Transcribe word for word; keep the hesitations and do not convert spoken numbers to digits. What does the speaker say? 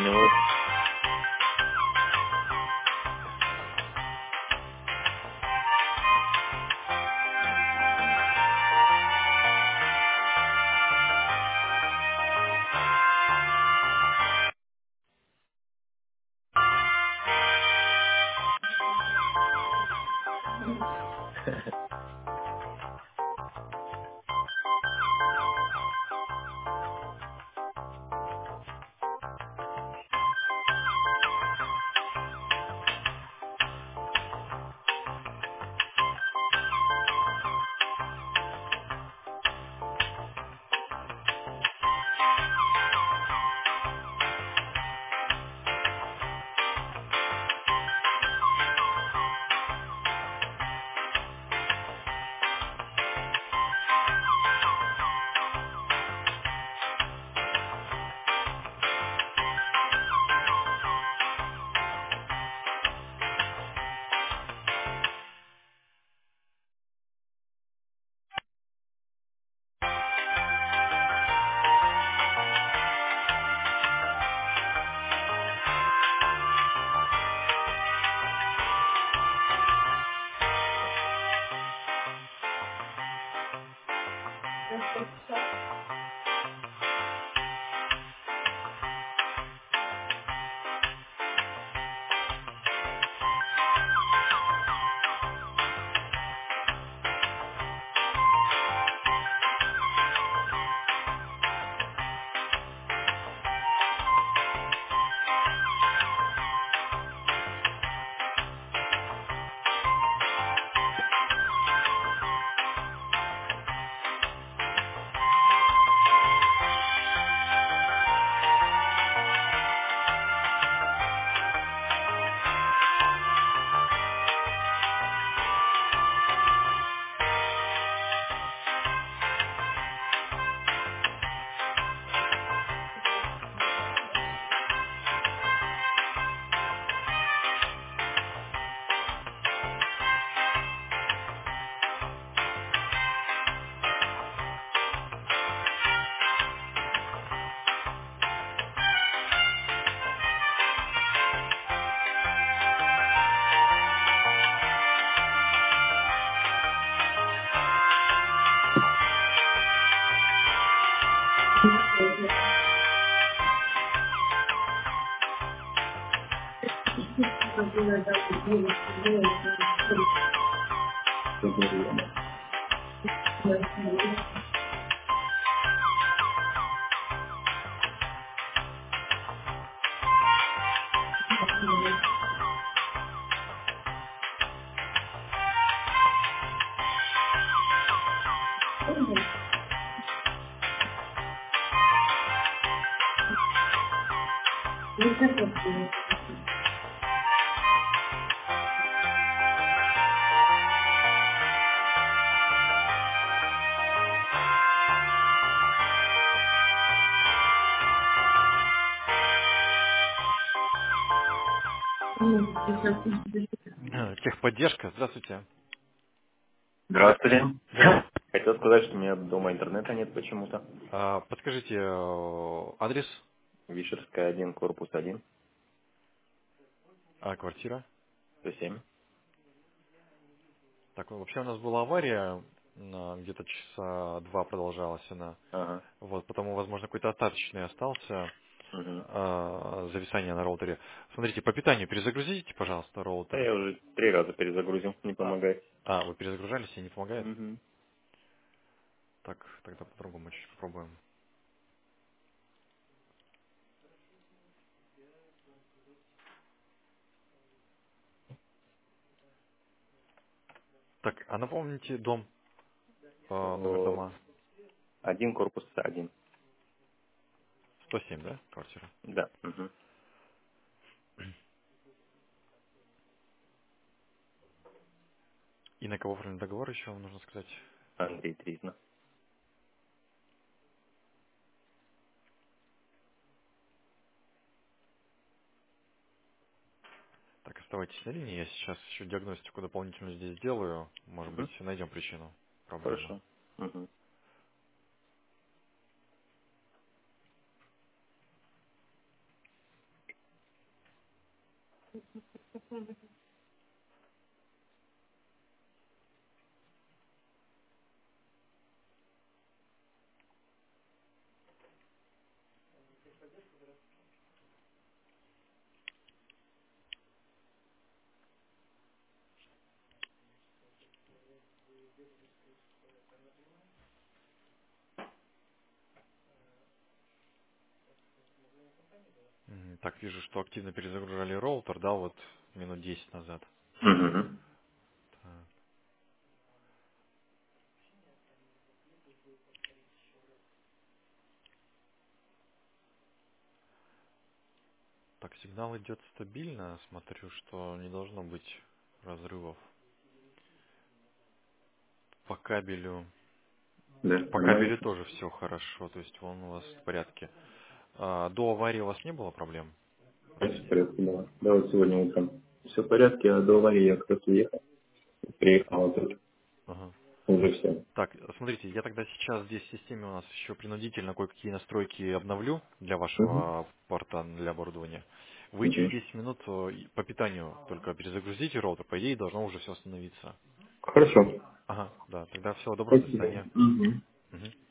минут. Э, Техподдержка, здравствуйте. Здравствуйте. Да. Хотел сказать, что у меня дома интернета нет почему-то. А, подскажите э, адрес, Вишерская один, корпус один, а, квартира. сто семь. Так, ну, вообще у нас была авария, м, где-то часа два продолжалась она. Ага. Вот, потому, возможно, какой-то остаточный остался Угу. э, зависание на роутере. Смотрите, по питанию перезагрузите, пожалуйста, Да роутер. я уже три раза перезагрузил, не А, помогает. а, вы перезагружались и не помогает? Угу. Так, тогда по-другому чуть попробуем. Так, а напомните дом, э, номер О, дома один, корпус один. сто семь, да, квартира? Да. Угу. И на кого оформлен договор еще, вам нужно сказать? Андрей Тризна. Так, оставайтесь на линии, я сейчас еще диагностику дополнительную здесь сделаю. Может быть, Угу. найдем причину проблемы. Хорошо. Угу. М, Так, вижу, что активно перезагружали роутер, да, вот минут десять назад. Угу. Так, так, сигнал идет стабильно, смотрю, что не должно быть разрывов. По кабелю, Да, по нормально. кабелю тоже все хорошо, то есть он у вас в порядке. А, до аварии у вас не было проблем в Все в жизни? порядке было. Да, вот сегодня утром все в порядке, а до аварии я как раз уехал. Приехал, а тут Ага. уже все. Так, смотрите, я тогда сейчас здесь в системе у нас еще принудительно кое-какие настройки обновлю для Угу. вашего порта, для оборудования. Вы через Угу. десять минут э, и по питанию только перезагрузите роутер, по идее должно уже все остановиться. Хорошо. Ага, да, тогда всего доброго, до Спасибо. свидания. Угу. Мгм.